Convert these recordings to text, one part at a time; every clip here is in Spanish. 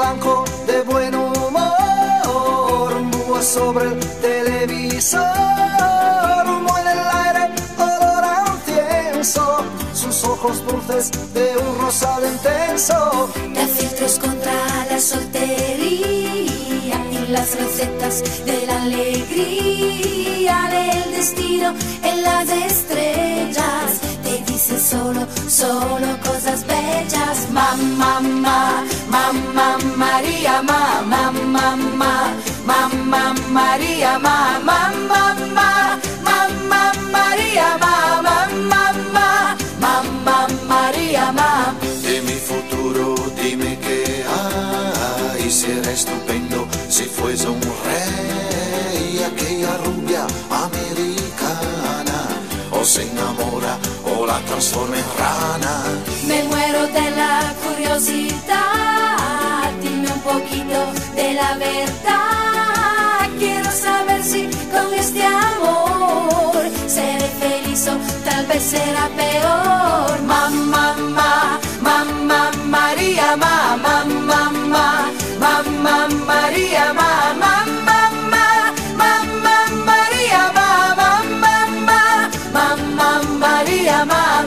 blanco de buen humor, un búho sobre el televisor, humo en el aire, olor a incienso, sus ojos dulces de un rosado intenso. Da filtros contra la soltería y las recetas de la alegría del destino en las estrellas. Te dice solo cosas bellas. Mamá, mamá, María, mamá, mamá, mamá, María, mamá, mamá, mamá, María, mamá, mamá, mamá, María, mamá. De mi futuro dime qué hay, será estupendo si fuese un rey. Aquella rubia americana o se enamora o la transforma en rana. Me muero de la curiosidad, dime un poquito de la verdad. Quiero saber si con este amor seré feliz o tal vez será peor. Mamá, mamá, mamá, María, mamá, mamá, mamá, María, mamá, mamá, mamá, María, mamá, mamá, mamá, María, mamá.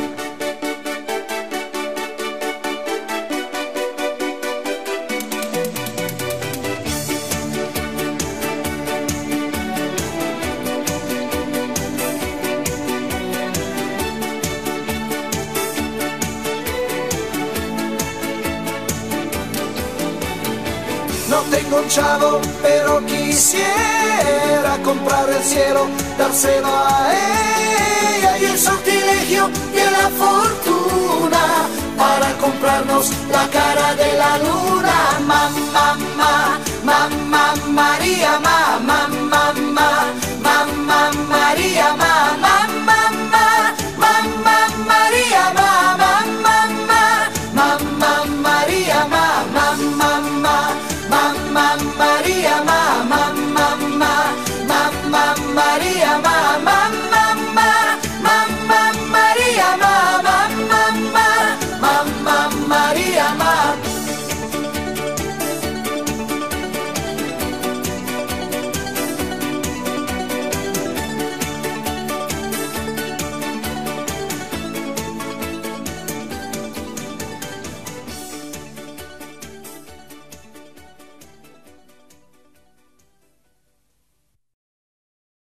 No tengo un chavo, pero quisiera comprar el cielo, dárselo a ella y el sortilegio de la fortuna para comprarnos la cara de la luna. Mamá, mamá, mamá, María, mamá, mamá, mamá, María, mamá, mamá, mamá, María, mamá, mamá, mamá, María, mamá, mamá. Mamá María, mamá, mamá, mamá María, mamá.